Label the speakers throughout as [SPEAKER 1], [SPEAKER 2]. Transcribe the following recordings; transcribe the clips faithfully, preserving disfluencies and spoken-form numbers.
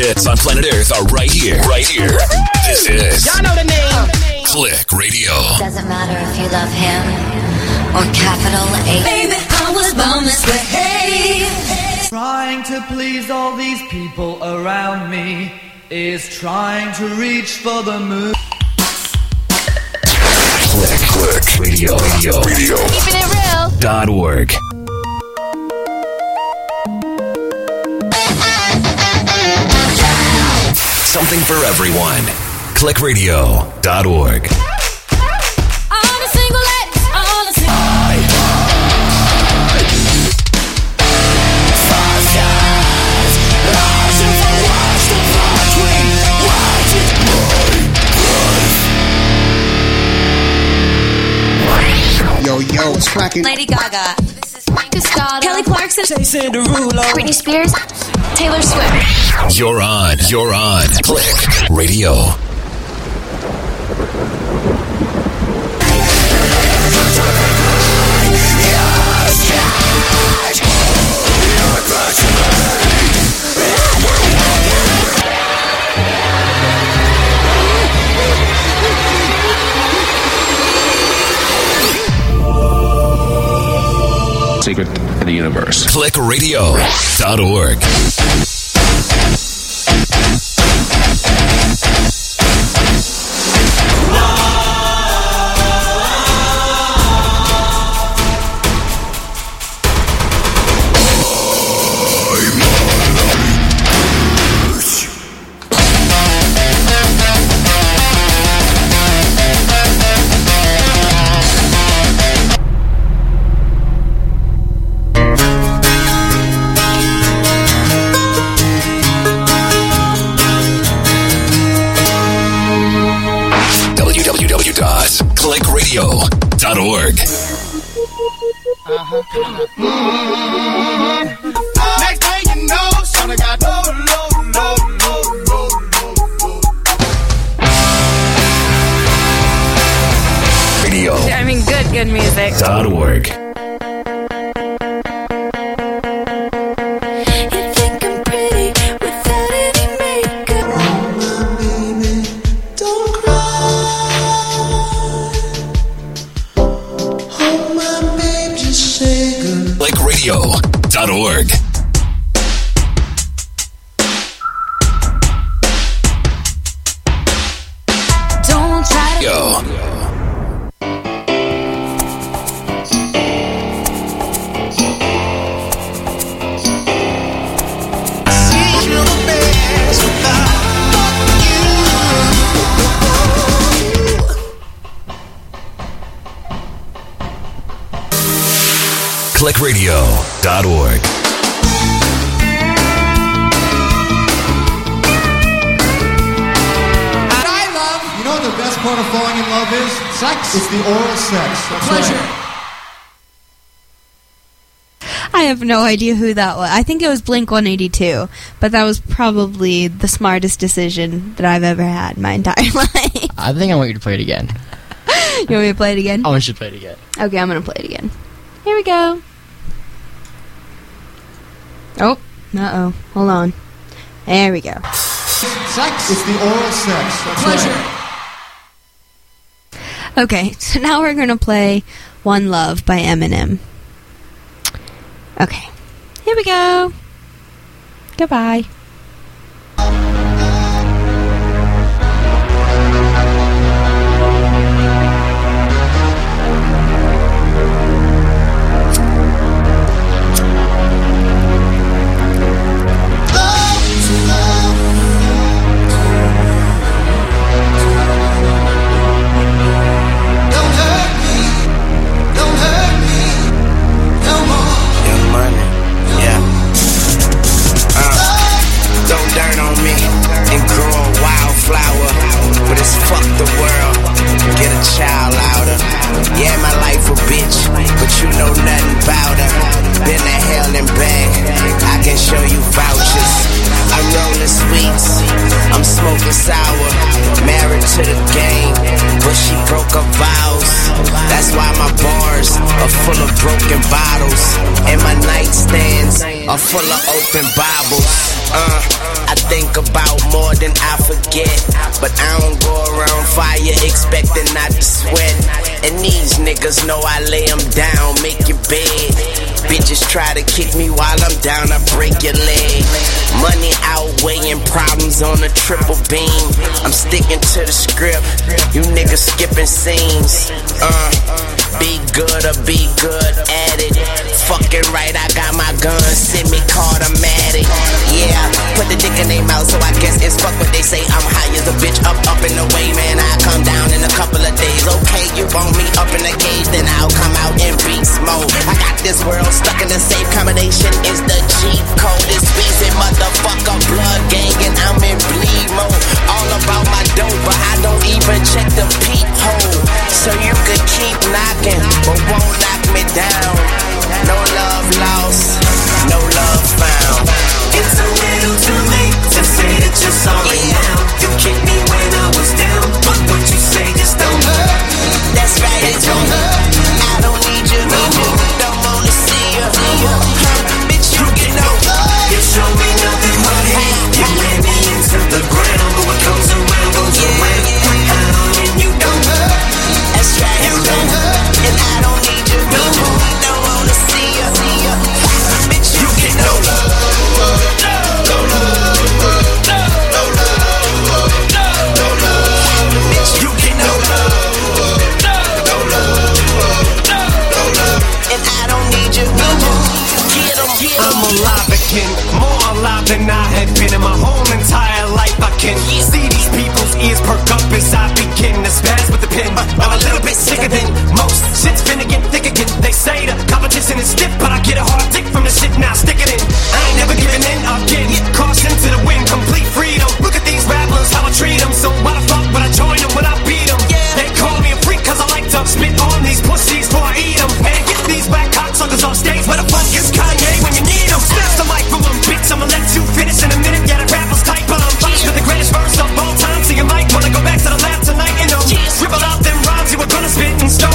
[SPEAKER 1] hits on planet Earth are right here. Right here. This is...
[SPEAKER 2] Y'all know the name.
[SPEAKER 1] Click Radio.
[SPEAKER 3] Doesn't matter if you love him or capital A.
[SPEAKER 4] Baby, I was born this way. Hey.
[SPEAKER 5] Trying to please all these people around me is trying to reach for the moon.
[SPEAKER 1] Click, click, radio, radio, radio.
[SPEAKER 6] Keeping it real.
[SPEAKER 1] Dot org. Something for everyone. click radio dot org.
[SPEAKER 4] All the single ladies, all the single.
[SPEAKER 1] Five guys, lost if I watch the country, watching my life.
[SPEAKER 7] Yo, yo, it's cracking.
[SPEAKER 4] Lady Gaga.
[SPEAKER 6] This is Castaldo.
[SPEAKER 4] Kelly Clarkson.
[SPEAKER 5] Jason Derulo.
[SPEAKER 6] Britney Spears. Taylor Swift.
[SPEAKER 1] You're on, you're on. Click Radio.
[SPEAKER 8] Secret in the universe.
[SPEAKER 1] click radio dot org. click radio dot org.
[SPEAKER 2] Uh-huh. Mm-hmm. Next thing you know, son, I got low, low, low, low, low, low.
[SPEAKER 1] Radio.
[SPEAKER 6] I mean, good, good music.
[SPEAKER 1] Dot org. Dot org.
[SPEAKER 4] Don't try to
[SPEAKER 1] Yo. click radio dot org.
[SPEAKER 7] I love, you know what the best part of falling in love is? Sex. It's the oral sex. That's
[SPEAKER 5] Pleasure.
[SPEAKER 7] right.
[SPEAKER 9] I have no idea who that was. I think it was Blink one eighty-two, but that was probably the smartest decision that I've ever had in my entire life.
[SPEAKER 10] I think I want you to play it again.
[SPEAKER 9] You want me to play it again?
[SPEAKER 10] I want you to play it again.
[SPEAKER 9] Okay, I'm going to play it again. Here we go. Oh, uh-oh. Hold on. There we go.
[SPEAKER 7] Sex. It's the oral sex. That's
[SPEAKER 5] Pleasure.
[SPEAKER 7] right.
[SPEAKER 9] Okay, so now we're going to play One Love by Eminem. Okay, here we go. Goodbye.
[SPEAKER 11] Are full of open Bibles. Uh, I think about more than I forget. But I don't go around fire expecting not to sweat. And these niggas know I lay them down, make your bed. Bitches try to kick me while I'm down, I break your leg. Money outweighing problems on a triple beam. I'm sticking to the script, you niggas skipping scenes. Uh, be good or be good at it. Fucking right, I got my gun, semi-automatic. Yeah, put the dick in their mouth, so I guess it's fuck what they say. I'm high as a bitch, up, up in the way, man. I come down in a couple of days. Okay, you want me up in the cage, then I'll come out in beast mode. I got this world stuck in the safe combination, is the cheat code. It's Weezy, motherfucker, blood gang, and I'm in bleed mode. All about my dope, but I don't even check the peephole. So you could keep knocking, but won't knock me down. No love lost, no love found.
[SPEAKER 12] It's a little too late to say that you're sorry yeah. now. You kicked me when I was down, but what you say just don't hurt.
[SPEAKER 11] That's right, it don't hurt. I don't need you, need you, don't wanna see you. Huh, bitch, you get no love.
[SPEAKER 12] You show me nothing but hate. You ran me into the ground, but what comes around goes
[SPEAKER 11] yeah,
[SPEAKER 12] around.
[SPEAKER 11] Yeah.
[SPEAKER 12] I don't and you don't hurt.
[SPEAKER 11] That's right, you don't hurt. And I don't need you, no more. Don't wanna see you. Bitch, you get no love. No love. No love. No love. Bitch, you get no love. No love. No love. And I don't need you, no more. Get 'em, get 'em.
[SPEAKER 12] I'm alive again, more alive than I had been in my whole entire life. I can see these people's ears perk up as I begin to spaz with the pen. I'm a little bit sicker than most. Shit's finna get thick again. They say the competition is stiff, but I get a hard dick from the shit now. Stick it in. I ain't never giving in again. Caution to the wind, complete freedom. Look at these rappers, how I treat them. So why the fuck would I join them when I beat them? They call me a freak cause I like to spit on these pussies before I eat them. And get these black cocksuckers off stage. Where the fuck is Kanye when you need him? Snatch the mic from them, bitch. I'ma let you finish in a minute. Yeah, the rapper's tight, but I'm finished with the greatest verse of all time. So you might wanna go back to the lab tonight and um, scribble out them rhymes you were gonna spit and start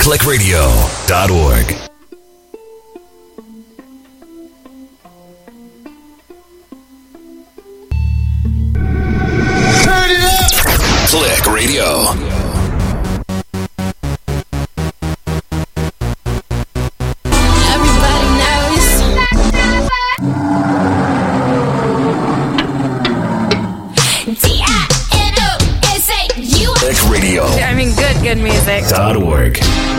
[SPEAKER 1] click radio dot org.
[SPEAKER 2] Turn it up!
[SPEAKER 1] Click Radio.
[SPEAKER 4] Everybody knows. D I N O S A U.
[SPEAKER 1] Click Radio.
[SPEAKER 6] I mean, good, good music.
[SPEAKER 1] Dot org.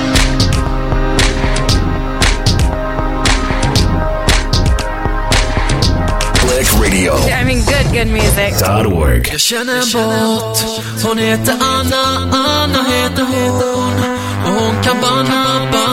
[SPEAKER 1] Click Radio.
[SPEAKER 6] I mean, good, good music.
[SPEAKER 1] Dot org.
[SPEAKER 13] Jag känner bort. Hon heter Anna, Anna heter hon. Och hon kan banna